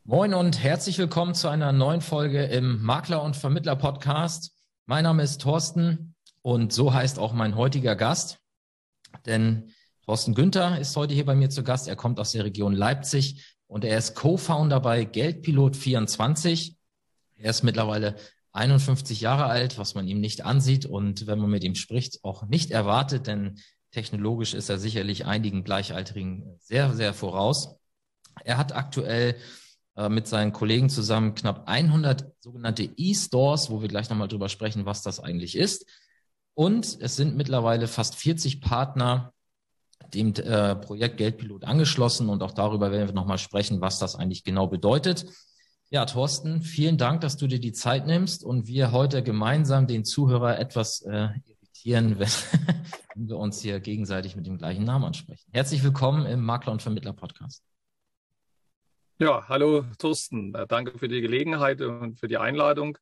Moin und herzlich willkommen zu einer neuen Folge im Makler- und Vermittler-Podcast. Mein Name ist Thorsten und so heißt auch mein heutiger Gast, denn Thorsten Günther ist heute hier bei mir zu Gast. Er kommt aus der Region Leipzig und er ist Co-Founder bei Geldpilot24. Er ist mittlerweile 51 Jahre alt, was man ihm nicht ansieht und wenn man mit ihm spricht, auch nicht erwartet, denn technologisch ist er sicherlich einigen Gleichaltrigen sehr, sehr voraus. Er hat aktuell mit seinen Kollegen zusammen knapp 100 sogenannte E-Stores, wo wir gleich nochmal drüber sprechen, was das eigentlich ist. Und es sind mittlerweile fast 40 Partner dem Projekt Geldpilot angeschlossen und auch darüber werden wir nochmal sprechen, was das eigentlich genau bedeutet. Ja, Thorsten, vielen Dank, dass du dir die Zeit nimmst und wir heute gemeinsam den Zuhörer etwas irritieren, wenn wir uns hier gegenseitig mit dem gleichen Namen ansprechen. Herzlich willkommen im Makler- und Vermittler-Podcast. Ja, hallo Thorsten. Danke für die Gelegenheit und für die Einladung,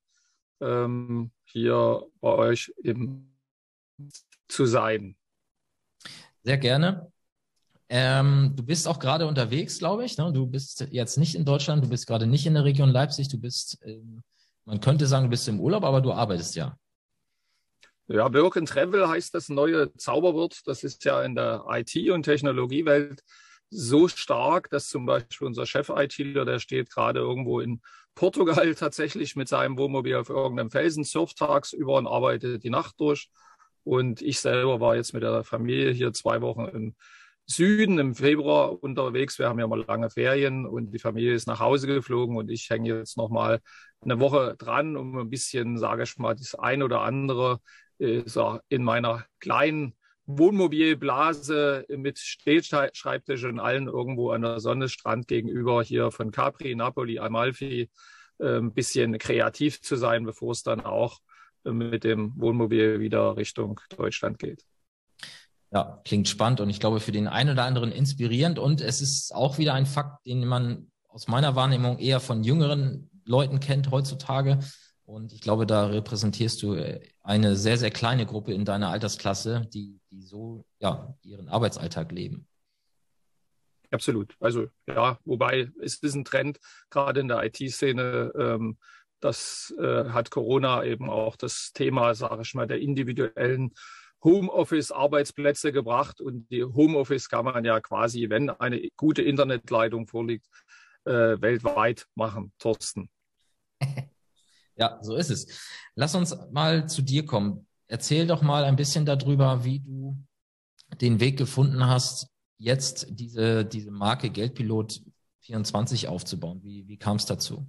hier bei euch zu sein. Sehr gerne. Du bist auch gerade unterwegs, glaube ich. Ne? Du bist jetzt nicht in Deutschland, du bist gerade nicht in der Region Leipzig. Du bist, man könnte sagen, du bist im Urlaub, aber du arbeitest ja. Ja, Work and Travel heißt das neue Zauberwort. Das ist ja in der IT- und Technologiewelt so stark, dass zum Beispiel unser Chef-ITler, der steht gerade irgendwo in Portugal tatsächlich mit seinem Wohnmobil auf irgendeinem Felsen, surft tagsüber und arbeitet die Nacht durch. Und ich selber war jetzt mit der Familie hier 2 Wochen im Süden im Februar unterwegs. Wir haben ja mal lange Ferien und die Familie ist nach Hause geflogen und ich hänge jetzt noch mal eine Woche dran, um ein bisschen, sage ich mal, das ein oder andere so in meiner kleinen Wohnmobilblase mit Stehschreibtisch und allen irgendwo an der Sonne, Strand gegenüber hier von Capri, Napoli, Amalfi, ein bisschen kreativ zu sein, bevor es dann auch mit dem Wohnmobil wieder Richtung Deutschland geht. Ja, klingt spannend und ich glaube für den einen oder anderen inspirierend und es ist auch wieder ein Fakt, den man aus meiner Wahrnehmung eher von jüngeren Leuten kennt heutzutage. Und ich glaube, da repräsentierst du eine sehr, sehr kleine Gruppe in deiner Altersklasse, die so ja ihren Arbeitsalltag leben. Absolut. Also ja, wobei es ist ein Trend, gerade in der IT-Szene, das hat Corona eben auch das Thema, sage ich mal, der individuellen Homeoffice-Arbeitsplätze gebracht. Und die Homeoffice kann man ja quasi, wenn eine gute Internetleitung vorliegt, weltweit machen. Thorsten. Ja, so ist es. Lass uns mal zu dir kommen. Erzähl doch mal ein bisschen darüber, wie du den Weg gefunden hast, jetzt diese Marke Geldpilot24 aufzubauen. Wie kam es dazu?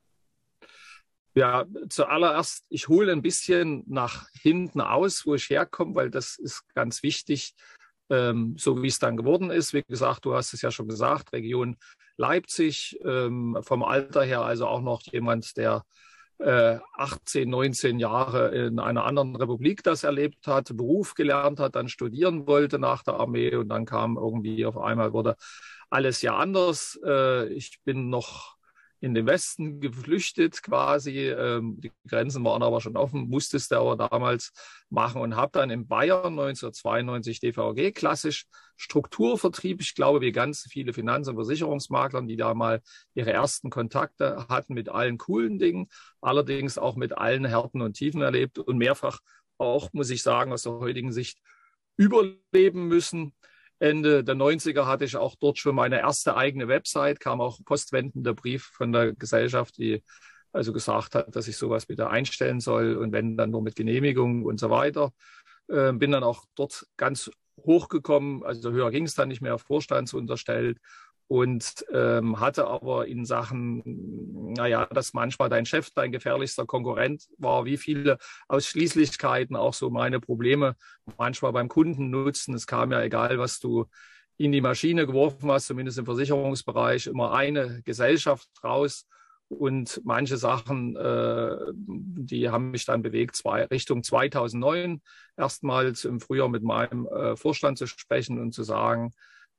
Ja, zuallererst, ich hole ein bisschen nach hinten aus, wo ich herkomme, weil das ist ganz wichtig, so wie es dann geworden ist. Wie gesagt, du hast es ja schon gesagt, Region Leipzig, vom Alter her also auch noch jemand, der 18, 19 Jahre in einer anderen Republik das erlebt hat, Beruf gelernt hat, dann studieren wollte nach der Armee und dann kam irgendwie auf einmal wurde alles ja anders. Ich bin noch in den Westen geflüchtet quasi. Die Grenzen waren aber schon offen, musste es aber damals machen und habe dann in Bayern 1992 DVG klassisch Strukturvertrieb. Ich glaube, wie ganz viele Finanz- und Versicherungsmaklern, die da mal ihre ersten Kontakte hatten mit allen coolen Dingen, allerdings auch mit allen Härten und Tiefen erlebt und mehrfach auch, muss ich sagen, aus der heutigen Sicht überleben müssen. Ende der 90er hatte ich auch dort schon meine erste eigene Website, kam auch postwendender Brief von der Gesellschaft, die also gesagt hat, dass ich sowas bitte einstellen soll und wenn dann nur mit Genehmigung und so weiter. Bin dann auch dort ganz hochgekommen, also höher ging es dann nicht mehr, vorstandsunterstellt und hatte aber in Sachen, naja, dass manchmal dein Chef dein gefährlichster Konkurrent war, wie viele Ausschließlichkeiten auch so meine Probleme manchmal beim Kunden nutzen. Es kam ja egal, was du in die Maschine geworfen hast, zumindest im Versicherungsbereich, immer eine Gesellschaft raus. Und manche Sachen, die haben mich dann bewegt, Richtung 2009 erstmals im Frühjahr mit meinem Vorstand zu sprechen und zu sagen,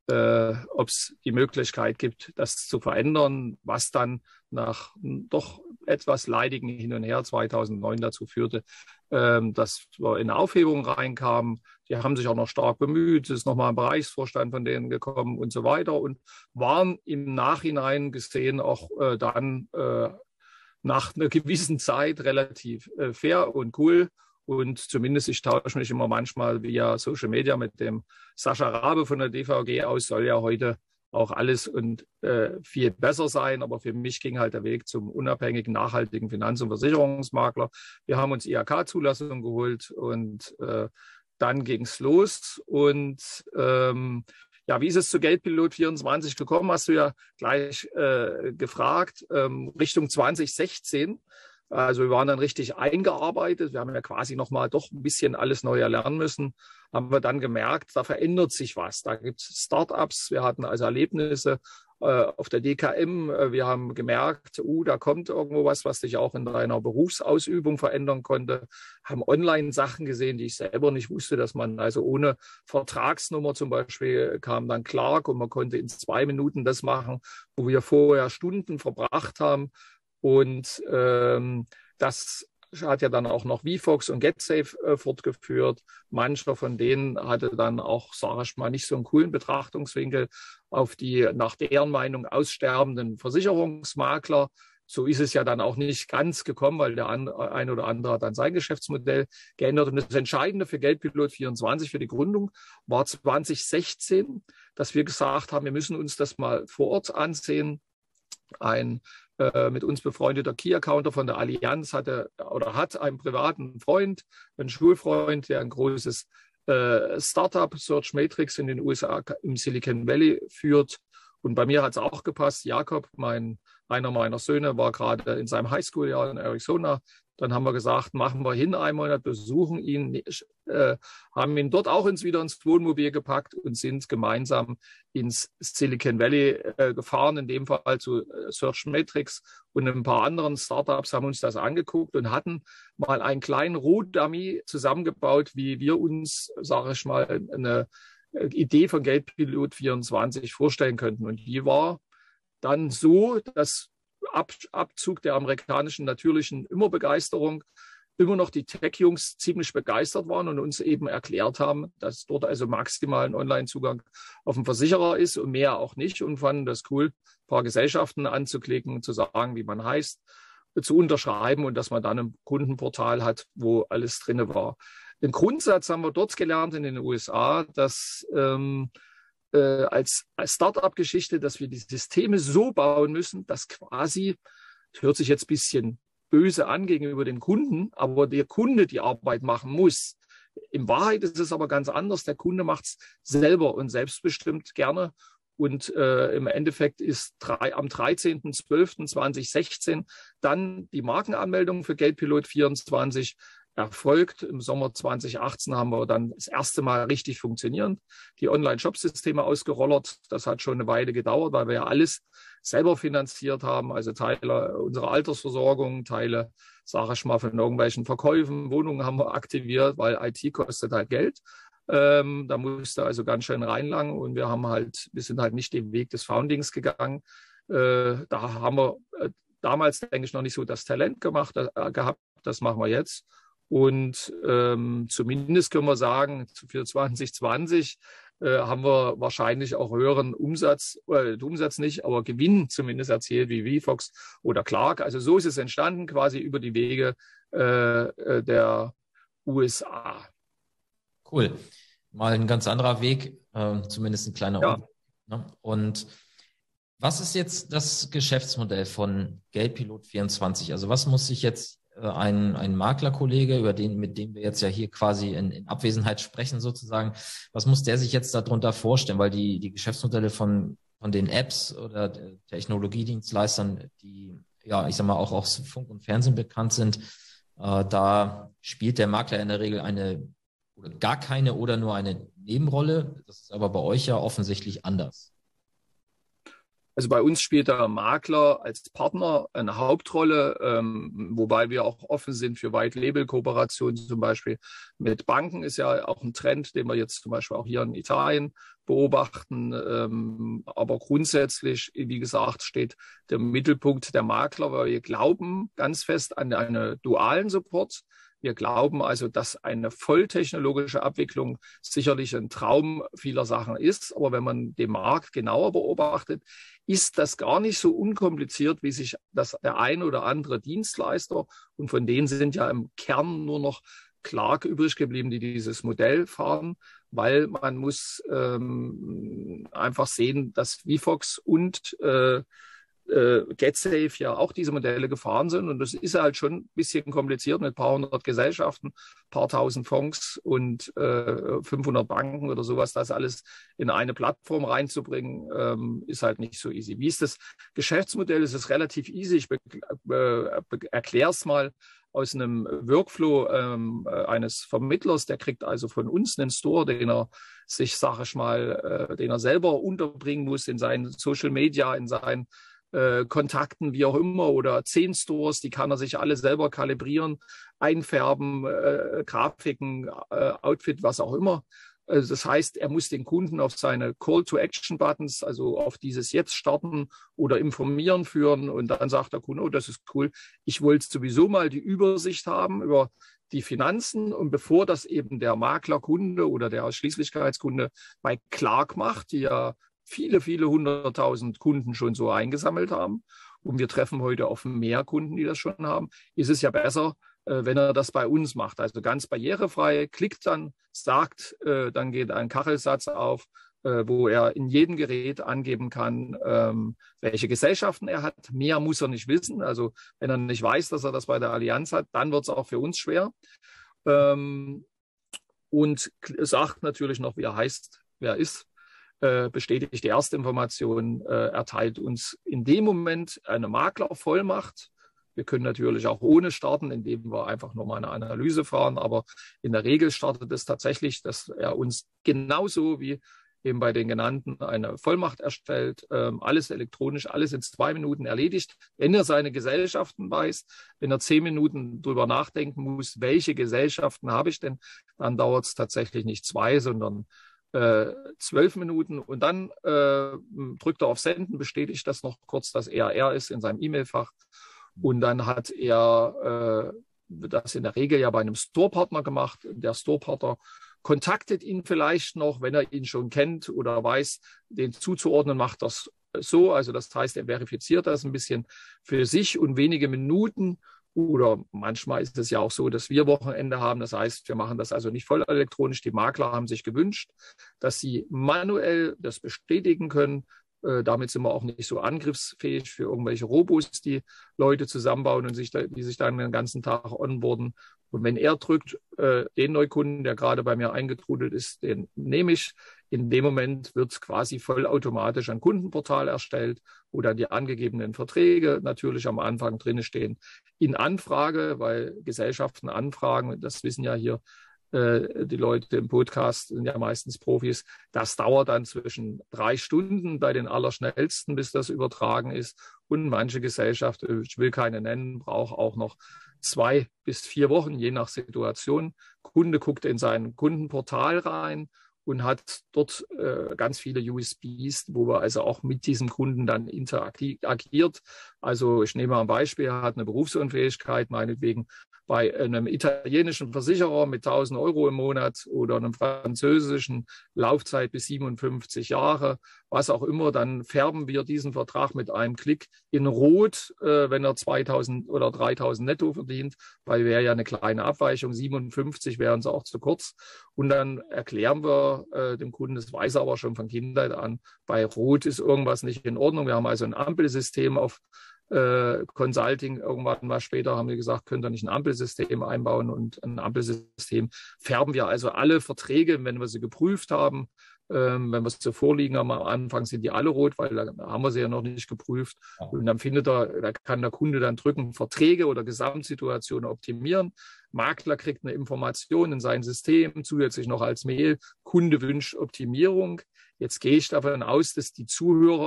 ob es die Möglichkeit gibt, das zu verändern, was dann nach doch etwas leidigen Hin und Her 2009 dazu führte, dass wir in eine Aufhebung reinkamen. Die haben sich auch noch stark bemüht, es ist nochmal ein Bereichsvorstand von denen gekommen und so weiter und waren im Nachhinein gesehen auch dann nach einer gewissen Zeit relativ fair und cool. Und zumindest ich tausche mich immer manchmal via Social Media mit dem Sascha Rabe von der DVG aus, soll ja heute auch alles und viel besser sein. Aber für mich ging halt der Weg zum unabhängigen, nachhaltigen Finanz- und Versicherungsmakler. Wir haben uns IHK-Zulassung geholt und dann ging es los. Und ja, wie ist es zu Geldpilot 24 gekommen? Hast du ja gleich gefragt. Richtung 2016. Also wir waren dann richtig eingearbeitet. Wir haben ja quasi nochmal doch ein bisschen alles neu erlernen müssen. Haben wir dann gemerkt, da verändert sich was. Da gibt es Startups. Wir hatten also Erlebnisse auf der DKM. Wir haben gemerkt, da kommt irgendwo was sich auch in deiner Berufsausübung verändern konnte. Haben Online-Sachen gesehen, die ich selber nicht wusste, dass man also ohne Vertragsnummer zum Beispiel kam dann Clark und man konnte in 2 Minuten das machen, wo wir vorher Stunden verbracht haben. Und das hat ja dann auch noch VFox und GetSafe fortgeführt. Mancher von denen hatte dann auch, sage ich mal, nicht so einen coolen Betrachtungswinkel auf die nach deren Meinung aussterbenden Versicherungsmakler. So ist es ja dann auch nicht ganz gekommen, weil der ein oder andere hat dann sein Geschäftsmodell geändert. Und das Entscheidende für Geldpilot 24, für die Gründung, war 2016, dass wir gesagt haben, wir müssen uns das mal vor Ort ansehen. Ein mit uns befreundeter Key-Accounter von der Allianz hat einen privaten Freund, einen Schulfreund, der ein großes Startup, Search Matrix in den USA im Silicon Valley führt. Und bei mir hat es auch gepasst. Jakob, einer meiner Söhne, war gerade in seinem Highschool-Jahr in Arizona. Dann haben wir gesagt, machen wir hin, einen Monat, besuchen ihn, haben ihn dort auch wieder ins Wohnmobil gepackt und sind gemeinsam ins Silicon Valley gefahren, in dem Fall zu Search Matrix und ein paar anderen Startups, haben uns das angeguckt und hatten mal einen kleinen Rohdummy zusammengebaut, wie wir uns, sage ich mal, eine Idee von Geldpilot 24 vorstellen könnten. Und die war dann so, dass Abzug der amerikanischen natürlichen Immerbegeisterung immer noch die Tech-Jungs ziemlich begeistert waren und uns eben erklärt haben, dass dort also maximal ein Online-Zugang auf den Versicherer ist und mehr auch nicht und fanden das cool, ein paar Gesellschaften anzuklicken, zu sagen, wie man heißt, zu unterschreiben und dass man dann ein Kundenportal hat, wo alles drin war. Den Grundsatz haben wir dort gelernt in den USA, dass als Start-up-Geschichte, dass wir die Systeme so bauen müssen, dass quasi, das hört sich jetzt ein bisschen böse an gegenüber dem Kunden, aber der Kunde die Arbeit machen muss. In Wahrheit ist es aber ganz anders. Der Kunde macht es selber und selbstbestimmt gerne. Und im Endeffekt ist am 13.12.2016 dann die Markenanmeldung für Geldpilot 24 erfolgt. Im Sommer 2018 haben wir dann das erste Mal richtig funktionierend die Online-Shop-Systeme ausgerollert. Das hat schon eine Weile gedauert, weil wir ja alles selber finanziert haben, also Teile unserer Altersversorgung, Teile, sage ich mal, von irgendwelchen Verkäufen, Wohnungen haben wir aktiviert, weil IT kostet halt Geld. Da musste also ganz schön reinlangen und wir sind halt nicht den Weg des Foundings gegangen. Da haben wir damals, denke ich, noch nicht so das Talent gehabt. Das machen wir jetzt. Und zumindest können wir sagen, für 2020 haben wir wahrscheinlich auch höheren Umsatz nicht, aber Gewinn zumindest erzielt wie VFox oder Clark. Also so ist es entstanden, quasi über die Wege der USA. Cool. Mal ein ganz anderer Weg, zumindest ein kleiner Ja. Umweg, ne? Und was ist jetzt das Geschäftsmodell von Geldpilot 24? Also was muss sich jetzt ein Maklerkollege, mit dem wir jetzt ja hier quasi in Abwesenheit sprechen sozusagen, was muss der sich jetzt darunter vorstellen? Weil die Geschäftsmodelle von den Apps oder Technologiedienstleistern, die ja, ich sag mal, auch aus Funk und Fernsehen bekannt sind, da spielt der Makler in der Regel oder gar keine oder nur eine Nebenrolle. Das ist aber bei euch ja offensichtlich anders. Also bei uns spielt der Makler als Partner eine Hauptrolle, wobei wir auch offen sind für White-Label-Kooperationen, zum Beispiel mit Banken ist ja auch ein Trend, den wir jetzt zum Beispiel auch hier in Italien beobachten. Aber grundsätzlich, wie gesagt, steht der Mittelpunkt der Makler, weil wir glauben ganz fest an einen dualen Support. Wir glauben also, dass eine volltechnologische Abwicklung sicherlich ein Traum vieler Sachen ist. Aber wenn man den Markt genauer beobachtet, ist das gar nicht so unkompliziert, wie sich das der ein oder andere Dienstleister, und von denen sind ja im Kern nur noch Clark übrig geblieben, die dieses Modell fahren, weil man muss einfach sehen, dass VFox und GetSafe ja auch diese Modelle gefahren sind. Und das ist halt schon ein bisschen kompliziert mit ein paar hundert Gesellschaften, ein paar tausend Fonds und 500 Banken oder sowas. Das alles in eine Plattform reinzubringen, ist halt nicht so easy. Wie ist das Geschäftsmodell? Es ist relativ easy. Ich erkläre es mal aus einem Workflow eines Vermittlers. Der kriegt also von uns einen Store, den er sich, sage ich mal, den er selber unterbringen muss in seinen Social Media, in seinen Kontakten, wie auch immer, oder 10 Stores, die kann er sich alle selber kalibrieren, einfärben, Grafiken, Outfit, was auch immer. Also das heißt, er muss den Kunden auf seine Call-to-Action-Buttons, also auf dieses Jetzt starten oder informieren führen, und dann sagt der Kunde, oh, das ist cool, ich wollte sowieso mal die Übersicht haben über die Finanzen, und bevor das eben der Maklerkunde oder der Ausschließlichkeitskunde bei Clark macht, die ja viele, viele 100.000 Kunden schon so eingesammelt haben, und wir treffen heute auf mehr Kunden, die das schon haben, ist es ja besser, wenn er das bei uns macht. Also ganz barrierefrei, klickt dann, sagt, dann geht ein Kachelsatz auf, wo er in jedem Gerät angeben kann, welche Gesellschaften er hat. Mehr muss er nicht wissen. Also wenn er nicht weiß, dass er das bei der Allianz hat, dann wird es auch für uns schwer. Und sagt natürlich noch, wie er heißt, wer er ist. Bestätigt die Erstinformation, erteilt uns in dem Moment eine Maklervollmacht. Wir können natürlich auch ohne starten, indem wir einfach nur mal eine Analyse fahren. Aber in der Regel startet es tatsächlich, dass er uns genauso wie eben bei den genannten eine Vollmacht erstellt, alles elektronisch, alles in 2 Minuten erledigt. Wenn er seine Gesellschaften weiß, wenn er 10 Minuten drüber nachdenken muss, welche Gesellschaften habe ich denn, dann dauert es tatsächlich nicht 2, sondern 12 Minuten, und dann drückt er auf Senden, bestätigt das noch kurz, dass er ist in seinem E-Mail-Fach, und dann hat er das in der Regel ja bei einem Store-Partner gemacht. Der Store-Partner kontaktet ihn vielleicht noch, wenn er ihn schon kennt oder weiß, den zuzuordnen, macht das so. Also das heißt, er verifiziert das ein bisschen für sich, und wenige Minuten. Oder manchmal ist es ja auch so, dass wir Wochenende haben. Das heißt, wir machen das also nicht voll elektronisch. Die Makler haben sich gewünscht, dass sie manuell das bestätigen können. Damit sind wir auch nicht so angriffsfähig für irgendwelche Robos, die Leute zusammenbauen und die sich dann den ganzen Tag onboarden. Und wenn er drückt, den Neukunden, der gerade bei mir eingetrudelt ist, den nehme ich. In dem Moment wird quasi vollautomatisch ein Kundenportal erstellt, wo dann die angegebenen Verträge natürlich am Anfang drin stehen. In Anfrage, weil Gesellschaften anfragen, das wissen ja hier die Leute im Podcast, sind ja meistens Profis. Das dauert dann zwischen 3 Stunden bei den Allerschnellsten, bis das übertragen ist. Und manche Gesellschaft, ich will keine nennen, braucht auch noch 2 bis 4 Wochen, je nach Situation. Kunde guckt in sein Kundenportal rein und hat dort ganz viele USBs, wo wir also auch mit diesem Kunden dann interagiert. Also ich nehme mal ein Beispiel, er hat eine Berufsunfähigkeit, meinetwegen bei einem italienischen Versicherer mit 1.000 € im Monat oder einem französischen, Laufzeit bis 57 Jahre, was auch immer, dann färben wir diesen Vertrag mit einem Klick in Rot, wenn er 2.000 oder 3.000 netto verdient, weil wäre ja eine kleine Abweichung, 57 wäre uns auch zu kurz. Und dann erklären wir dem Kunden, das weiß er aber schon von Kindheit an, bei Rot ist irgendwas nicht in Ordnung. Wir haben also ein Ampelsystem auf Consulting. Irgendwann mal später haben wir gesagt, könnt ihr nicht ein Ampelsystem einbauen, und ein Ampelsystem färben wir also alle Verträge, wenn wir sie geprüft haben. Wenn wir es so vorliegen haben, am Anfang sind die alle rot, weil da haben wir sie ja noch nicht geprüft. Und dann da kann der Kunde dann drücken, Verträge oder Gesamtsituation optimieren. Makler kriegt eine Information in sein System, zusätzlich noch als Mail, Kunde wünscht Optimierung. Jetzt gehe ich davon aus, dass die Zuhörer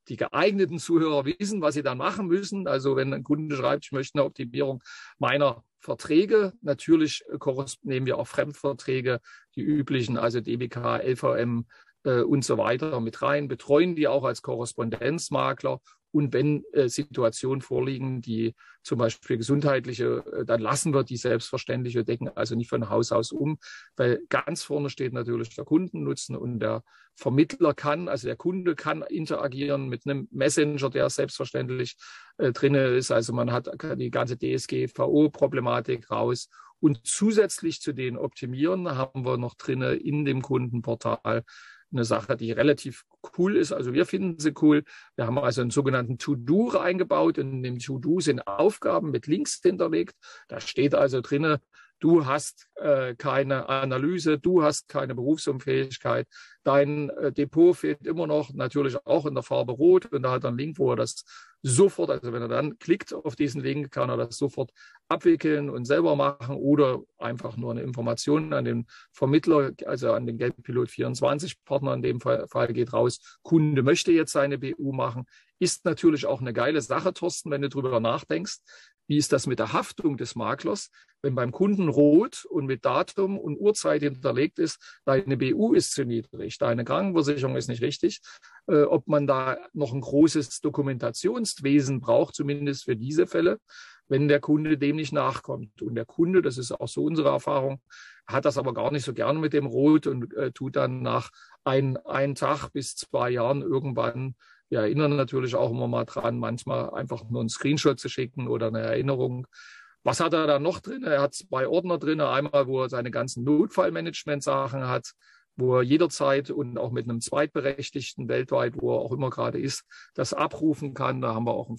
die geeigneten Zuhörer wissen, was sie dann machen müssen. Also wenn ein Kunde schreibt, ich möchte eine Optimierung meiner Verträge, natürlich nehmen wir auch Fremdverträge, die üblichen, also DBK, LVM und so weiter mit rein, betreuen die auch als Korrespondenzmakler. Und wenn Situationen vorliegen, die zum Beispiel gesundheitliche, dann lassen wir die selbstverständlich. Wir decken also nicht von Haus aus um, weil ganz vorne steht natürlich der Kundennutzen und der Vermittler kann, also der Kunde kann interagieren mit einem Messenger, der selbstverständlich drin ist. Also man hat die ganze DSGVO-Problematik raus. Und zusätzlich zu den Optimieren haben wir noch drin in dem Kundenportal eine Sache, die relativ cool ist. Also wir finden sie cool. Wir haben also einen sogenannten To-Do eingebaut. In dem To-Do sind Aufgaben mit Links hinterlegt. Da steht also drin, du hast keine Analyse, du hast keine Berufsunfähigkeit, dein Depot fehlt immer noch, natürlich auch in der Farbe Rot. Und da hat er einen Link, wo er das sofort, also wenn er dann klickt auf diesen Link, kann er das sofort abwickeln und selber machen oder einfach nur eine Information an den Vermittler, also an den Geldpilot 24 Partner in dem Fall geht raus, Kunde möchte jetzt seine BU machen. Ist natürlich auch eine geile Sache, Thorsten, wenn du drüber nachdenkst. Wie ist das mit der Haftung des Maklers? Wenn beim Kunden rot und mit Datum und Uhrzeit hinterlegt ist, deine BU ist zu niedrig, deine Krankenversicherung ist nicht richtig, ob man da noch ein großes Dokumentationswesen braucht, zumindest für diese Fälle, wenn der Kunde dem nicht nachkommt. Und der Kunde, das ist auch so unsere Erfahrung, hat das aber gar nicht so gerne mit dem Rot und tut dann nach ein Tag bis 2 Jahren irgendwann. Wir erinnern natürlich auch immer mal dran, manchmal einfach nur einen Screenshot zu schicken oder eine Erinnerung. Was hat er da noch drin? Er hat 2 Ordner drin. Einmal, wo er seine ganzen Notfallmanagement-Sachen hat, wo er jederzeit und auch mit einem Zweitberechtigten weltweit, wo er auch immer gerade ist, das abrufen kann. Da haben wir auch ein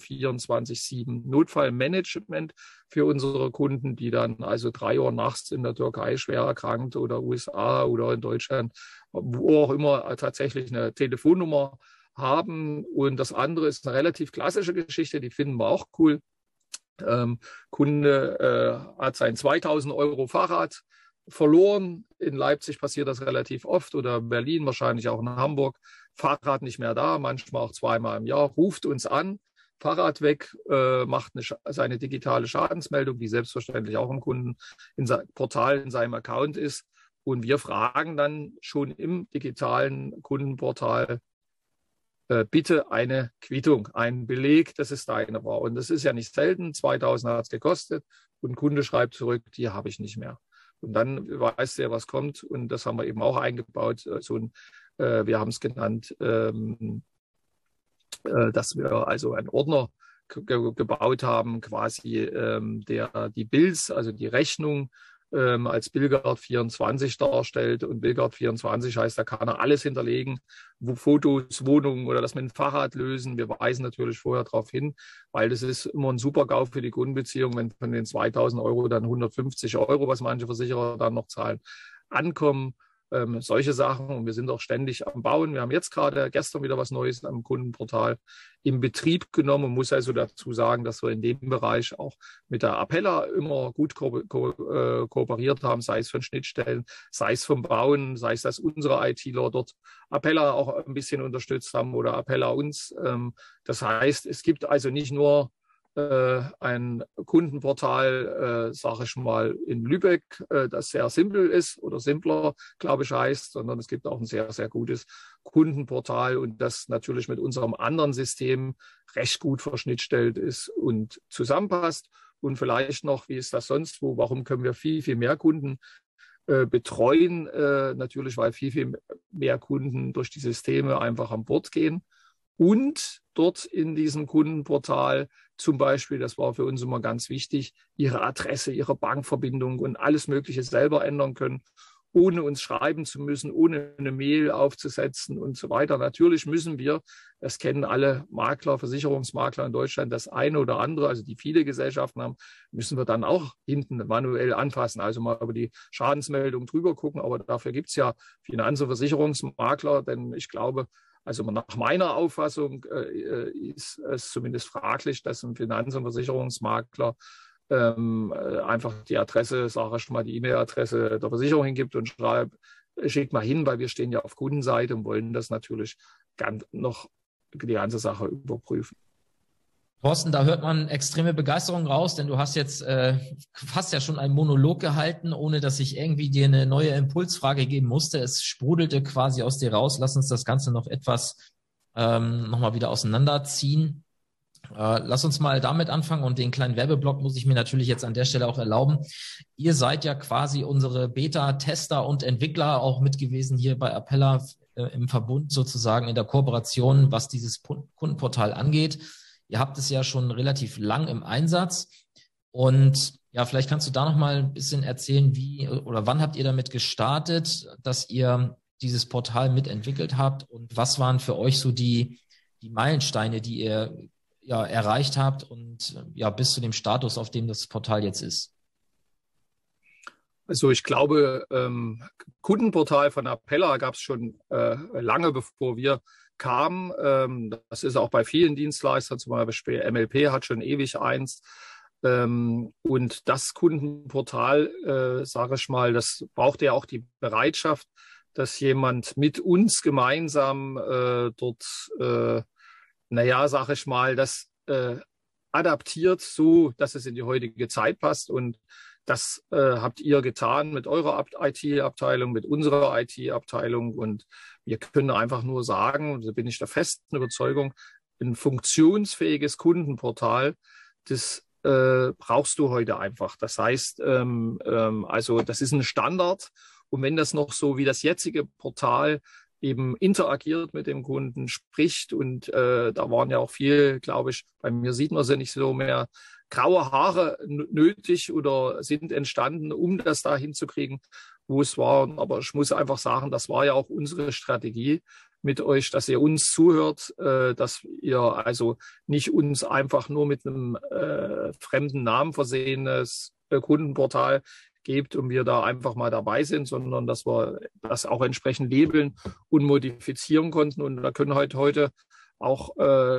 24/7 Notfallmanagement für unsere Kunden, die dann also 3 Uhr nachts in der Türkei schwer erkrankt oder USA oder in Deutschland, wo auch immer tatsächlich eine Telefonnummer haben. Und das andere ist eine relativ klassische Geschichte, die finden wir auch cool. Kunde hat sein 2.000 € Fahrrad verloren. In Leipzig passiert das relativ oft oder Berlin, wahrscheinlich auch in Hamburg. Fahrrad nicht mehr da, manchmal auch 2-mal im Jahr. Ruft uns an, Fahrrad weg, macht seine digitale Schadensmeldung, die selbstverständlich auch im Kunden in seinem Portal, in seinem Account ist. Und wir fragen dann schon im digitalen Kundenportal, bitte eine Quittung, einen Beleg, dass es deine war. Und das ist ja nicht selten, 2.000 hat es gekostet und ein Kunde schreibt zurück, die habe ich nicht mehr. Und dann weiß der, was kommt. Und das haben wir eben auch eingebaut. Wir haben es genannt, dass wir also einen Ordner gebaut haben, quasi die Bills, also die Rechnung, als Billgard 24 darstellt. Und Billgard 24 heißt, da kann er alles hinterlegen, Fotos, Wohnungen oder das mit dem Fahrrad lösen. Wir weisen natürlich vorher darauf hin, weil das ist immer ein Super-GAU für die Kundenbeziehung, wenn von den 2.000 € dann 150 €, was manche Versicherer dann noch zahlen, ankommen. Solche Sachen. Und wir sind auch ständig am Bauen. Wir haben jetzt gestern wieder was Neues am Kundenportal in Betrieb genommen und muss also dazu sagen, dass wir in dem Bereich auch mit der Appella immer gut kooperiert haben, sei es von Schnittstellen, sei es vom Bauen, sei es, dass unsere ITler dort Appella auch ein bisschen unterstützt haben oder Appella uns. Das heißt, es gibt also nicht nur ein Kundenportal, sage ich mal, in Lübeck, das sehr simpel ist oder simpler, glaube ich, heißt, sondern es gibt auch ein sehr, sehr gutes Kundenportal und das natürlich mit unserem anderen System recht gut verschnittstellt ist und zusammenpasst. Und vielleicht noch, wie ist das sonst wo, warum können wir viel, viel mehr Kunden betreuen? Natürlich, weil viel, viel mehr Kunden durch die Systeme einfach an Bord gehen. Und dort in diesem Kundenportal zum Beispiel, das war für uns immer ganz wichtig, ihre Adresse, ihre Bankverbindung und alles Mögliche selber ändern können, ohne uns schreiben zu müssen, ohne eine Mail aufzusetzen und so weiter. Natürlich müssen wir, das kennen alle Makler, Versicherungsmakler in Deutschland, das eine oder andere, also die viele Gesellschaften haben, müssen wir dann auch hinten manuell anfassen, also mal über die Schadensmeldung drüber gucken. Aber dafür gibt es ja Finanz- und Versicherungsmakler, denn ich glaube, also nach meiner Auffassung ist es zumindest fraglich, dass ein Finanz- und Versicherungsmakler einfach die Adresse, sage ich mal, die E-Mail-Adresse der Versicherung hingibt und schickt mal hin, weil wir stehen ja auf Kundenseite und wollen das natürlich noch die ganze Sache überprüfen. Thorsten, da hört man extreme Begeisterung raus, denn du hast jetzt fast ja schon einen Monolog gehalten, ohne dass ich irgendwie dir eine neue Impulsfrage geben musste. Es sprudelte quasi aus dir raus. Lass uns das Ganze noch etwas nochmal wieder auseinanderziehen. Lass uns mal damit anfangen und den kleinen Werbeblock muss ich mir natürlich jetzt an der Stelle auch erlauben. Ihr seid ja quasi unsere Beta-Tester und Entwickler auch mit gewesen hier bei Appella im Verbund sozusagen in der Kooperation, was dieses Kundenportal angeht. Ihr habt es ja schon relativ lang im Einsatz und ja, vielleicht kannst du da noch mal ein bisschen erzählen, wie oder wann habt ihr damit gestartet, dass ihr dieses Portal mitentwickelt habt und was waren für euch so die Meilensteine, die ihr ja erreicht habt und ja bis zu dem Status, auf dem das Portal jetzt ist? Also ich glaube, Kundenportal von Appella gab es schon lange bevor wir kamen. Das ist auch bei vielen Dienstleistern, zum Beispiel MLP hat schon ewig eins. Und das Kundenportal, sage ich mal, das braucht ja auch die Bereitschaft, dass jemand mit uns gemeinsam dort, sage ich mal, das adaptiert so, dass es in die heutige Zeit passt. Und das habt ihr getan mit eurer IT-Abteilung, mit unserer IT-Abteilung. Und wir können einfach nur sagen, und da bin ich der festen Überzeugung, ein funktionsfähiges Kundenportal, das brauchst du heute einfach. Das heißt, also das ist ein Standard. Und wenn das noch so wie das jetzige Portal eben interagiert mit dem Kunden, spricht und da waren ja auch viel, glaube ich, bei mir sieht man sie nicht so mehr, graue Haare nötig oder sind entstanden, um das da hinzukriegen, wo es war. Aber ich muss einfach sagen, das war ja auch unsere Strategie mit euch, dass ihr uns zuhört, dass ihr also nicht uns einfach nur mit einem fremden Namen versehenes Kundenportal gebt und wir da einfach mal dabei sind, sondern dass wir das auch entsprechend labeln und modifizieren konnten. Und da können heute auch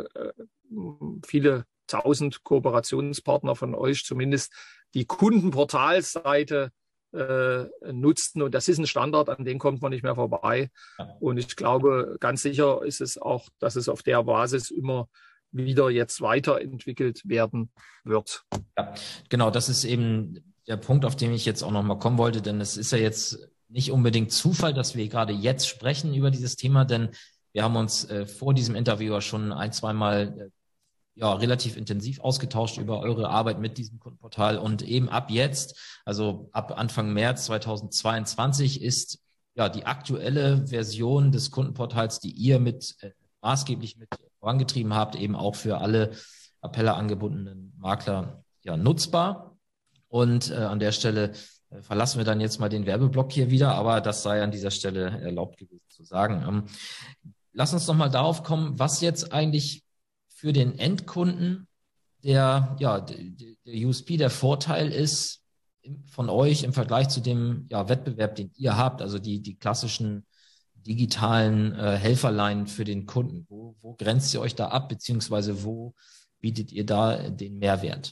viele 1000 Kooperationspartner von euch zumindest die Kundenportalseite nutzen. Und das ist ein Standard, an den kommt man nicht mehr vorbei. Und ich glaube, ganz sicher ist es auch, dass es auf der Basis immer wieder jetzt weiterentwickelt werden wird. Ja, genau, das ist eben der Punkt, auf den ich jetzt auch nochmal kommen wollte, denn es ist ja jetzt nicht unbedingt Zufall, dass wir gerade jetzt sprechen über dieses Thema, denn wir haben uns vor diesem Interview schon ein, zweimal relativ intensiv ausgetauscht über eure Arbeit mit diesem Kundenportal und eben ab jetzt, also ab Anfang März 2022 ist ja die aktuelle Version des Kundenportals, die ihr maßgeblich mit vorangetrieben habt, eben auch für alle Appella angebundenen Makler nutzbar. Und an der Stelle verlassen wir dann jetzt mal den Werbeblock hier wieder, aber das sei an dieser Stelle erlaubt gewesen zu sagen. Lass uns noch mal darauf kommen, was jetzt eigentlich für den Endkunden der USP, der Vorteil ist von euch im Vergleich zu dem Wettbewerb, den ihr habt, also die klassischen digitalen Helferlein für den Kunden. Wo grenzt ihr euch da ab, beziehungsweise wo bietet ihr da den Mehrwert?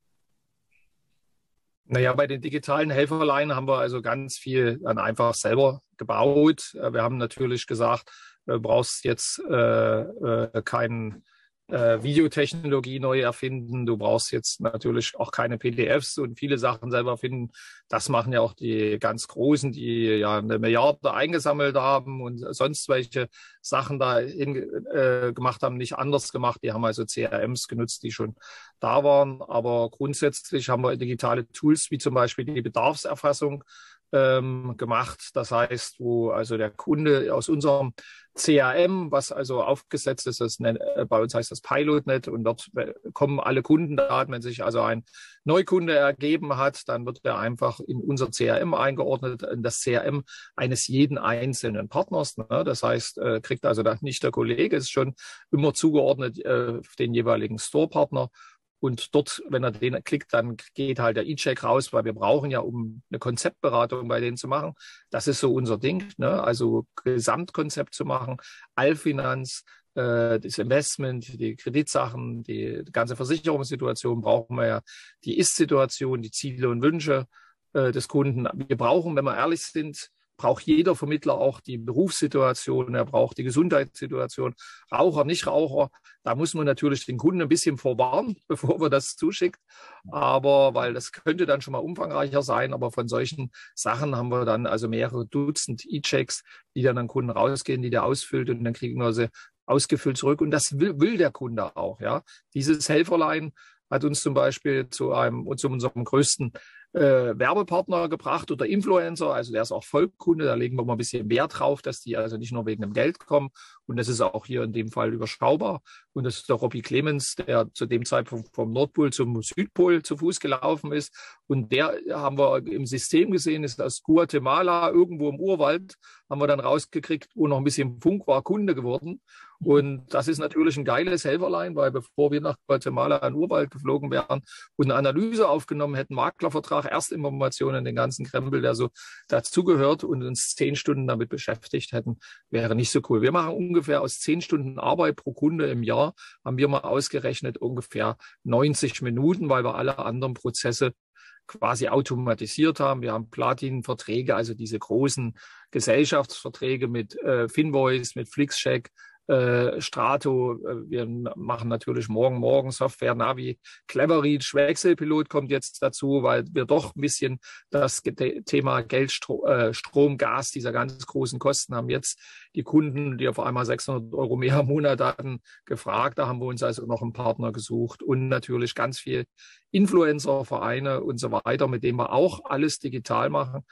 Naja, bei den digitalen Helferlein haben wir also ganz viel dann einfach selber gebaut. Wir haben natürlich gesagt, du brauchst jetzt keinen Videotechnologie neu erfinden. Du brauchst jetzt natürlich auch keine PDFs und viele Sachen selber finden. Das machen ja auch die ganz Großen, die ja 1 Milliarde eingesammelt haben und sonst welche Sachen da gemacht haben, nicht anders gemacht. Die haben also CRMs genutzt, die schon da waren. Aber grundsätzlich haben wir digitale Tools, wie zum Beispiel die Bedarfserfassung gemacht. Das heißt, wo also der Kunde aus unserem CRM, was also aufgesetzt ist, bei uns heißt das Pilotnet und dort kommen alle Kundendaten. Wenn sich also ein Neukunde ergeben hat, dann wird er einfach in unser CRM eingeordnet, in das CRM eines jeden einzelnen Partners. Ne? Das heißt, kriegt also nicht der Kollege, ist schon immer zugeordnet den jeweiligen Store-Partner. Und dort, wenn er den klickt, dann geht halt der E-Check raus, weil wir brauchen ja, um eine Konzeptberatung bei denen zu machen. Das ist so unser Ding, ne? Also Gesamtkonzept zu machen, Allfinanz, das Investment, die Kreditsachen, die ganze Versicherungssituation brauchen wir ja, die Ist-Situation, die Ziele und Wünsche des Kunden. Wir brauchen, wenn wir ehrlich sind, braucht jeder Vermittler auch die Berufssituation, er braucht die Gesundheitssituation, Raucher, Nichtraucher. Da muss man natürlich den Kunden ein bisschen vorwarnen, bevor man das zuschickt. Aber weil das könnte dann schon mal umfangreicher sein. Aber von solchen Sachen haben wir dann also mehrere Dutzend E-Checks, die dann an Kunden rausgehen, die der ausfüllt und dann kriegen wir sie ausgefüllt zurück. Und das will der Kunde auch. Ja, dieses Helferlein hat uns zum Beispiel zu unserem größten Werbepartner gebracht oder Influencer, also der ist auch Vollkunde, da legen wir mal ein bisschen Wert drauf, dass die also nicht nur wegen dem Geld kommen und das ist auch hier in dem Fall überschaubar und das ist der Robbie Clemens, der zu dem Zeitpunkt vom Nordpol zum Südpol zu Fuß gelaufen ist und der haben wir im System gesehen, ist aus Guatemala irgendwo im Urwald, haben wir dann rausgekriegt, wo noch ein bisschen Funk war, Kunde geworden und das ist natürlich ein geiles Helferlein, weil bevor wir nach Guatemala in den Urwald geflogen wären und eine Analyse aufgenommen hätten, Maklervertrag, Erstinformationen, den ganzen Krempel, der so dazugehört und uns 10 Stunden damit beschäftigt hätten, wäre nicht so cool. Wir machen ungefähr aus 10 Stunden Arbeit pro Kunde im Jahr, haben wir mal ausgerechnet, ungefähr 90 Minuten, weil wir alle anderen Prozesse quasi automatisiert haben. Wir haben Platin-Verträge, also diese großen Gesellschaftsverträge mit Finvoice, mit Flixcheck, Strato, wir machen natürlich morgen Software, Navi, Cleverreach, Wechselpilot kommt jetzt dazu, weil wir doch ein bisschen das Thema Geld, Strom, Gas, dieser ganz großen Kosten haben jetzt die Kunden, die auf einmal 600 € mehr im Monat hatten, gefragt. Da haben wir uns also noch einen Partner gesucht und natürlich ganz viel Influencer, Vereine und so weiter, mit denen wir auch alles digital machen.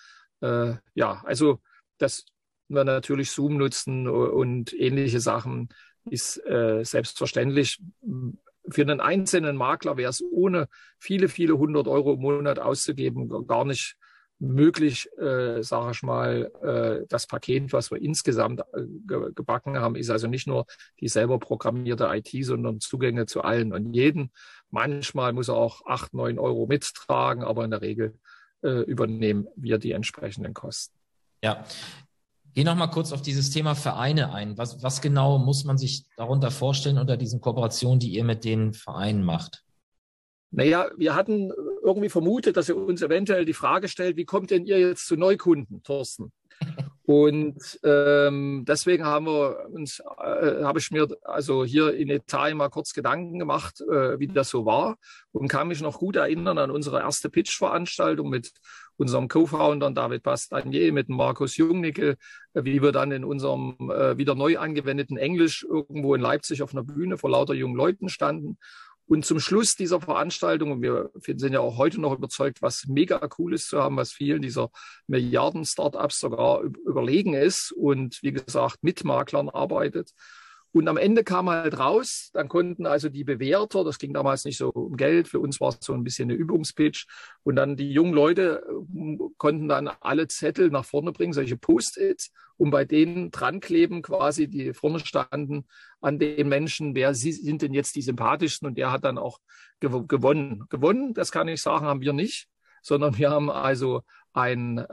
Ja, also das wir natürlich Zoom nutzen und ähnliche Sachen, ist selbstverständlich. Für einen einzelnen Makler wäre es ohne viele 100 € im Monat auszugeben gar nicht möglich, sage ich mal, das Paket, was wir insgesamt gebacken haben, ist also nicht nur die selber programmierte IT, sondern Zugänge zu allen und jeden. Manchmal muss er auch 8, 9 € mittragen, aber in der Regel übernehmen wir die entsprechenden Kosten. Ja. Geh noch mal kurz auf dieses Thema Vereine ein. Was genau muss man sich darunter vorstellen unter diesen Kooperationen, die ihr mit den Vereinen macht? Naja, wir hatten irgendwie vermutet, dass ihr uns eventuell die Frage stellt, wie kommt denn ihr jetzt zu Neukunden, Thorsten? Und deswegen habe ich mir also hier in Italien mal kurz Gedanken gemacht, wie das so war und kann mich noch gut erinnern an unsere erste Pitch-Veranstaltung mit unserem Co-Founder David Bastanier, mit Markus Jungnickel, wie wir dann in unserem wieder neu angewendeten Englisch irgendwo in Leipzig auf einer Bühne vor lauter jungen Leuten standen. Und zum Schluss dieser Veranstaltung, und wir sind ja auch heute noch überzeugt, was mega cool ist zu haben, was vielen dieser Milliarden-Startups sogar überlegen ist und wie gesagt mit Maklern arbeitet. Und am Ende kam halt raus, dann konnten also die Bewerter, das ging damals nicht so um Geld, für uns war es so ein bisschen eine Übungspitch, und dann die jungen Leute konnten dann alle Zettel nach vorne bringen, solche Post-its, und bei denen dran kleben quasi, die vorne standen, an den Menschen, wer sind denn jetzt die sympathischsten, und der hat dann auch gewonnen. Gewonnen, das kann ich sagen, haben wir nicht, sondern wir haben also ein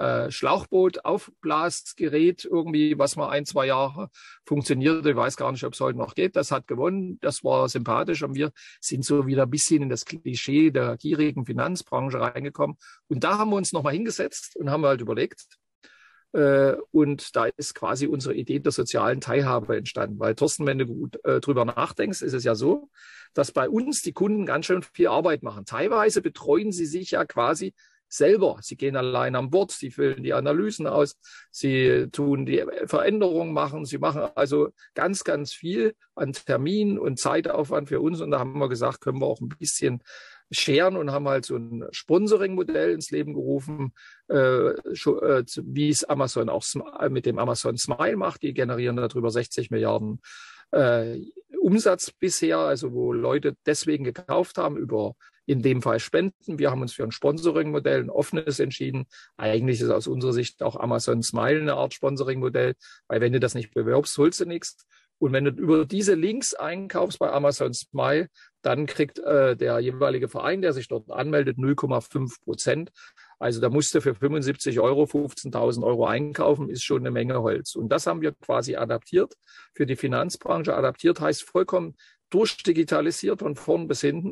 Schlauchboot-Aufblasgerät irgendwie, was mal 1, 2 Jahre funktionierte. Ich weiß gar nicht, ob es heute noch geht. Das hat gewonnen. Das war sympathisch. Und wir sind so wieder ein bisschen in das Klischee der gierigen Finanzbranche reingekommen. Und da haben wir uns nochmal hingesetzt und haben halt überlegt. Und da ist quasi unsere Idee der sozialen Teilhabe entstanden. Weil, Thorsten, wenn du gut drüber nachdenkst, ist es ja so, dass bei uns die Kunden ganz schön viel Arbeit machen. Teilweise betreuen sie sich ja quasi selber. Sie gehen allein an Bord, sie füllen die Analysen aus, sie tun die Veränderungen machen, sie machen also ganz, ganz viel an Termin und Zeitaufwand für uns. Und da haben wir gesagt, können wir auch ein bisschen scheren und haben halt so ein Sponsoring-Modell ins Leben gerufen, wie es Amazon auch mit dem Amazon Smile macht. Die generieren darüber 60 Milliarden Umsatz bisher, also wo Leute deswegen gekauft haben, über in dem Fall Spenden. Wir haben uns für ein Sponsoring-Modell, ein offenes entschieden. Eigentlich ist aus unserer Sicht auch Amazon Smile eine Art Sponsoring-Modell, weil wenn du das nicht bewirbst, holst du nichts. Und wenn du über diese Links einkaufst bei Amazon Smile, dann kriegt der jeweilige Verein, der sich dort anmeldet, 0,5%. Also da musst du für 75 € 15.000 € einkaufen, ist schon eine Menge Holz. Und das haben wir quasi adaptiert für die Finanzbranche. Adaptiert heißt vollkommen durchdigitalisiert von vorn bis hinten.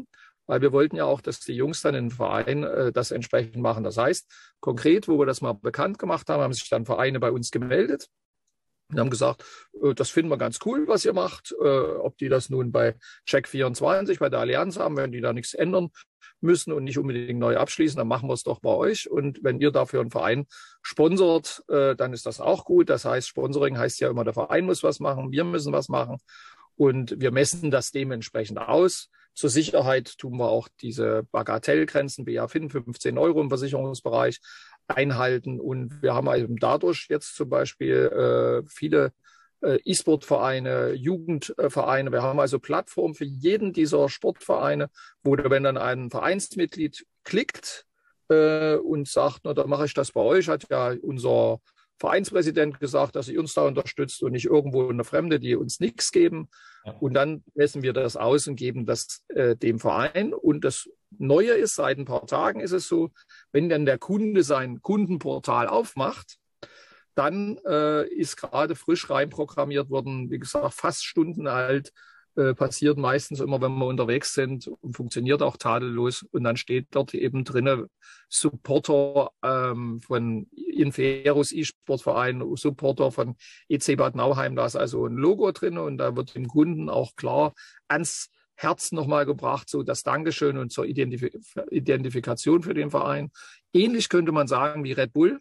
weil wir wollten ja auch, dass die Jungs dann im Verein das entsprechend machen. Das heißt, konkret, wo wir das mal bekannt gemacht haben, haben sich dann Vereine bei uns gemeldet. Wir haben gesagt, das finden wir ganz cool, was ihr macht. Ob die das nun bei Check24, bei der Allianz haben, wenn die da nichts ändern müssen und nicht unbedingt neu abschließen, dann machen wir es doch bei euch. Und wenn ihr dafür einen Verein sponsort, dann ist das auch gut. Das heißt, Sponsoring heißt ja immer, der Verein muss was machen, wir müssen was machen. Und wir messen das dementsprechend aus. Zur Sicherheit tun wir auch diese Bagatellgrenzen, BaFin, 15 Euro im Versicherungsbereich, einhalten. Und wir haben eben dadurch jetzt zum Beispiel viele E-Sport-Vereine, Jugendvereine. Wir haben also Plattformen für jeden dieser Sportvereine, wo wenn dann ein Vereinsmitglied klickt und sagt, na, dann mache ich das bei euch, hat ja unser Vereinspräsident gesagt, dass sie uns da unterstützt und nicht irgendwo eine Fremde, die uns nichts geben. Ja. Und dann messen wir das aus und geben das dem Verein. Und das Neue ist, seit ein paar Tagen ist es so, wenn dann der Kunde sein Kundenportal aufmacht, dann ist gerade frisch reinprogrammiert worden, wie gesagt, fast stundenalt, passiert meistens immer, wenn wir unterwegs sind und funktioniert auch tadellos. Und dann steht dort eben drinne Supporter von Inferus E-Sportverein, Supporter von EC Bad Nauheim. Da ist also ein Logo drin und da wird dem Kunden auch klar ans Herz nochmal gebracht, so das Dankeschön und zur Identifikation für den Verein. Ähnlich könnte man sagen wie Red Bull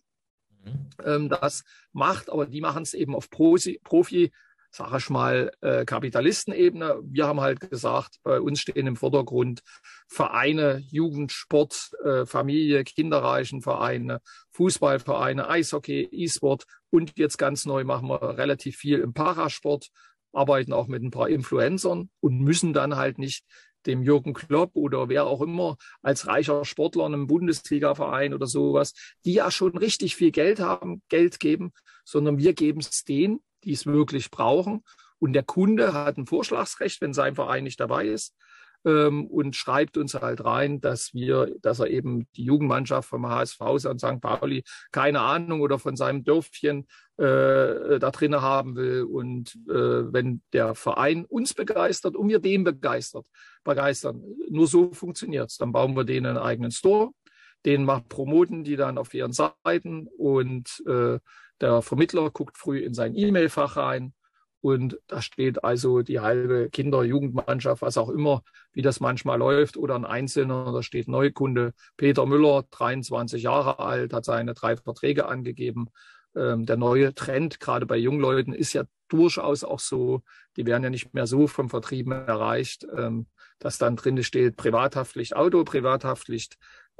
das macht, aber die machen es eben auf Profi, sage ich mal, Kapitalistenebene. Wir haben halt gesagt, bei uns stehen im Vordergrund Vereine, Jugend, Sport, Familie, Kinderreichenvereine, Fußballvereine, Eishockey, E-Sport und jetzt ganz neu machen wir relativ viel im Parasport, arbeiten auch mit ein paar Influencern und müssen dann halt nicht dem Jürgen Klopp oder wer auch immer als reicher Sportler in einem Bundesliga-Verein oder sowas, die ja schon richtig viel Geld haben, Geld geben, sondern wir geben es denen, die es wirklich brauchen. Und der Kunde hat ein Vorschlagsrecht, wenn sein Verein nicht dabei ist, und schreibt uns halt rein, dass er eben die Jugendmannschaft vom HSV und St. Pauli, keine Ahnung, oder von seinem Dörfchen da drinnen haben will. Und wenn der Verein uns begeistert und wir den begeistern, nur so funktioniert es. Dann bauen wir denen einen eigenen Store, den promoten die dann auf ihren Seiten und der Vermittler guckt früh in sein E-Mail-Fach rein. Und da steht also die halbe Kinder-Jugendmannschaft, was auch immer, wie das manchmal läuft, oder ein Einzelner, da steht Neukunde Peter Müller, 23 Jahre alt, hat seine 3 Verträge angegeben. Der neue Trend, gerade bei jungen Leuten, ist ja durchaus auch so, die werden ja nicht mehr so vom Vertrieben erreicht, dass dann drin steht Privathaftpflicht Auto, Privathaftpflicht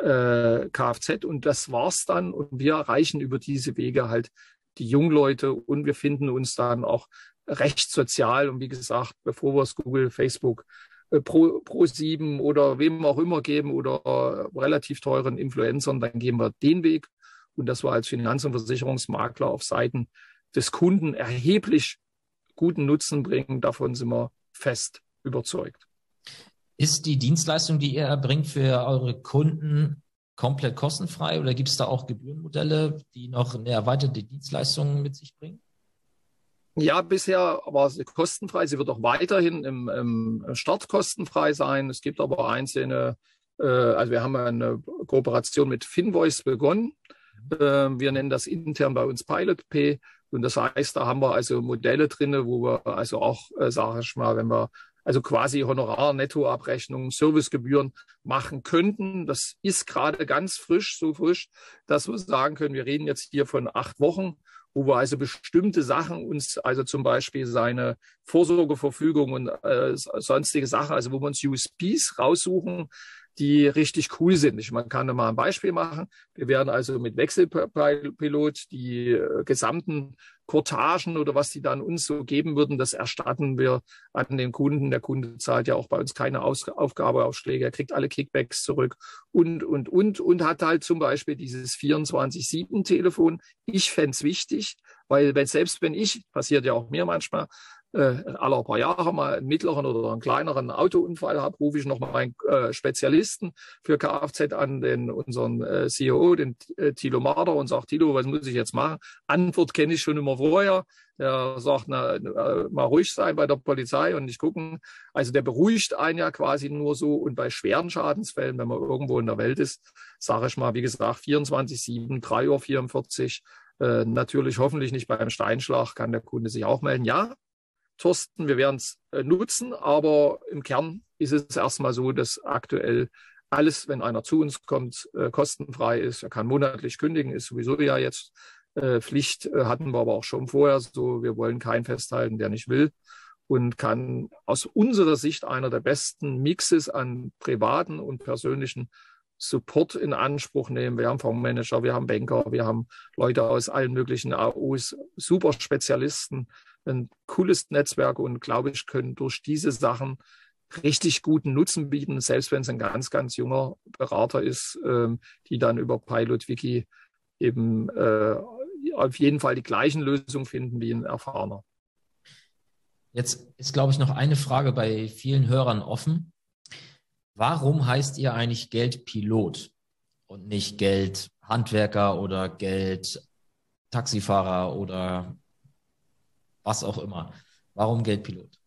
Kfz und das war's dann. Und wir erreichen über diese Wege halt die jungen Leute und wir finden uns dann auch recht sozial. Und wie gesagt, bevor wir es Google, Facebook, Pro7 oder wem auch immer geben oder relativ teuren Influencern, dann gehen wir den Weg. Und dass wir als Finanz- und Versicherungsmakler auf Seiten des Kunden erheblich guten Nutzen bringen, davon sind wir fest überzeugt. Ist die Dienstleistung, die ihr erbringt für eure Kunden, komplett kostenfrei oder gibt es da auch Gebührenmodelle, die noch eine erweiterte Dienstleistung mit sich bringen? Ja, bisher war sie kostenfrei. Sie wird auch weiterhin im Start kostenfrei sein. Es gibt aber einzelne, also wir haben eine Kooperation mit Finvoice begonnen. Wir nennen das intern bei uns Pilot Pay. Und das heißt, da haben wir also Modelle drin, wo wir also auch, sage ich mal, wenn wir also quasi Honorar-Nettoabrechnungen, Servicegebühren machen könnten. Das ist gerade ganz frisch, so frisch, dass wir sagen können, wir reden jetzt hier von 8 Wochen, wo wir also bestimmte Sachen uns, also zum Beispiel seine Vorsorgeverfügung und sonstige Sachen, also wo wir uns USPs raussuchen, die richtig cool sind. Man kann da mal ein Beispiel machen. Wir werden also mit Wechselpilot die gesamten Courtagen oder was die dann uns so geben würden, das erstatten wir an den Kunden. Der Kunde zahlt ja auch bei uns keine Aufgabeaufschläge, er kriegt alle Kickbacks zurück und hat halt zum Beispiel dieses 24/7-Telefon. Ich fände es wichtig, weil selbst wenn passiert ja auch mir manchmal, alle paar Jahre mal einen mittleren oder einen kleineren Autounfall habe, rufe ich noch mal einen Spezialisten für Kfz an, unseren CEO, den Thilo Marder, und sage: Thilo, was muss ich jetzt machen? Antwort kenne ich schon immer vorher. Der sagt: mal ruhig sein bei der Polizei und nicht gucken. Also der beruhigt einen ja quasi nur so. Und bei schweren Schadensfällen, wenn man irgendwo in der Welt ist, sage ich mal, wie gesagt, 24/7, 3:44 Uhr, natürlich hoffentlich nicht beim Steinschlag, kann der Kunde sich auch melden. Ja, Thorsten, wir werden es nutzen, aber im Kern ist es erstmal so, dass aktuell alles, wenn einer zu uns kommt, kostenfrei ist. Er kann monatlich kündigen, ist sowieso ja jetzt Pflicht, hatten wir aber auch schon vorher so. Wir wollen keinen festhalten, der nicht will, und kann aus unserer Sicht einer der besten Mixes an privaten und persönlichen Support in Anspruch nehmen. Wir haben Fondsmanager, wir haben Banker, wir haben Leute aus allen möglichen AOs, super Spezialisten, ein cooles Netzwerk, und glaube ich, können durch diese Sachen richtig guten Nutzen bieten, selbst wenn es ein ganz, ganz junger Berater ist, die dann über PilotWiki eben auf jeden Fall die gleichen Lösungen finden wie ein Erfahrener. Jetzt ist, glaube ich, noch eine Frage bei vielen Hörern offen. Warum heißt ihr eigentlich Geldpilot und nicht Geldhandwerker oder Geldtaxifahrer oder was auch immer? Warum Geldpilot?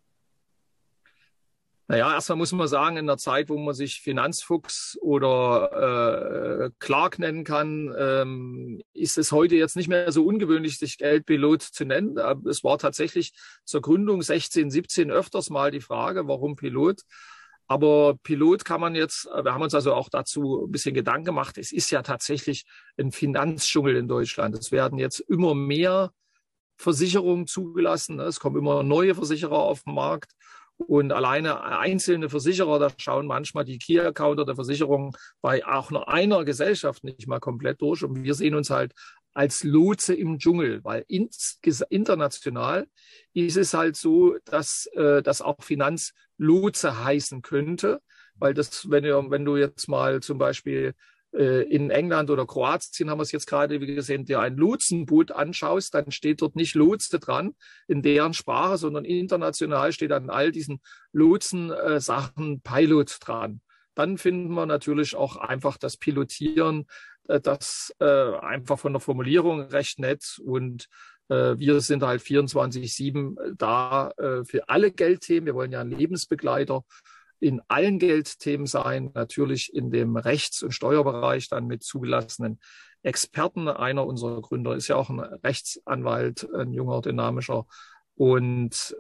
Naja, erstmal muss man sagen, in der Zeit, wo man sich Finanzfuchs oder Clark nennen kann, ist es heute jetzt nicht mehr so ungewöhnlich, sich Geldpilot zu nennen. Es war tatsächlich zur Gründung 16, 17 öfters mal die Frage, warum Pilot? Aber Pilot kann man jetzt, wir haben uns also auch dazu ein bisschen Gedanken gemacht, es ist ja tatsächlich ein Finanzdschungel in Deutschland. Es werden jetzt immer mehr Versicherungen zugelassen, es kommen immer neue Versicherer auf den Markt. Und alleine einzelne Versicherer, da schauen manchmal die Key-Accounter der Versicherung bei auch nur einer Gesellschaft nicht mal komplett durch. Und wir sehen uns halt als Lotse im Dschungel, weil international ist es halt so, dass das auch Finanzlotse heißen könnte. Weil das, wenn du jetzt mal zum Beispiel in England oder Kroatien haben wir es jetzt gerade gesehen, dir ein Lotsenboot anschaust, dann steht dort nicht Lotse dran in deren Sprache, sondern international steht an all diesen Lotsen-Sachen Pilot dran. Dann finden wir natürlich auch einfach das Pilotieren, das einfach von der Formulierung recht nett, und wir sind halt 24/7 da für alle Geldthemen. Wir wollen ja ein Lebensbegleiter in allen Geldthemen sein, natürlich in dem Rechts- und Steuerbereich dann mit zugelassenen Experten. Einer unserer Gründer ist ja auch ein Rechtsanwalt, ein junger, dynamischer, und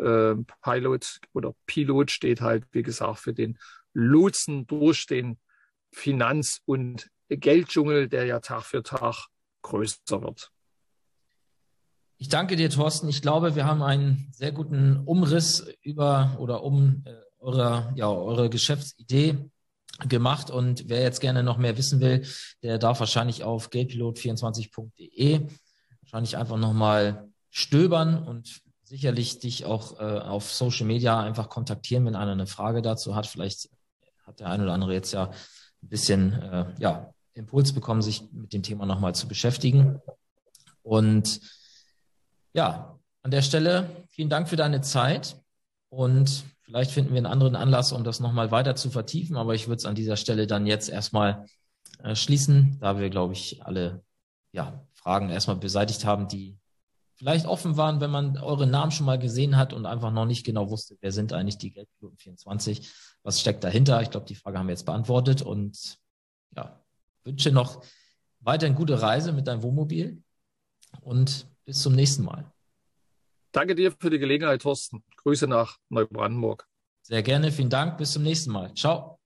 Pilot steht halt, wie gesagt, für den Lotsen durch den Finanz- und Gelddschungel, der ja Tag für Tag größer wird. Ich danke dir, Thorsten. Ich glaube, wir haben einen sehr guten Umriss um eure Geschäftsidee gemacht, und wer jetzt gerne noch mehr wissen will, der darf wahrscheinlich auf geldpilot24.de wahrscheinlich einfach nochmal stöbern und sicherlich dich auch auf Social Media einfach kontaktieren, wenn einer eine Frage dazu hat. Vielleicht hat der eine oder andere jetzt ja ein bisschen Impuls bekommen, sich mit dem Thema nochmal zu beschäftigen. Und ja, an der Stelle vielen Dank für deine Zeit, und vielleicht finden wir einen anderen Anlass, um das nochmal weiter zu vertiefen. Aber ich würde es an dieser Stelle dann jetzt erstmal schließen, da wir, glaube ich, alle Fragen erstmal beseitigt haben, die vielleicht offen waren, wenn man eure Namen schon mal gesehen hat und einfach noch nicht genau wusste, wer sind eigentlich die Geldpiloten 24, was steckt dahinter. Ich glaube, die Frage haben wir jetzt beantwortet, und wünsche noch weiterhin gute Reise mit deinem Wohnmobil und bis zum nächsten Mal. Danke dir für die Gelegenheit, Thorsten. Grüße nach Neubrandenburg. Sehr gerne, vielen Dank, bis zum nächsten Mal. Ciao.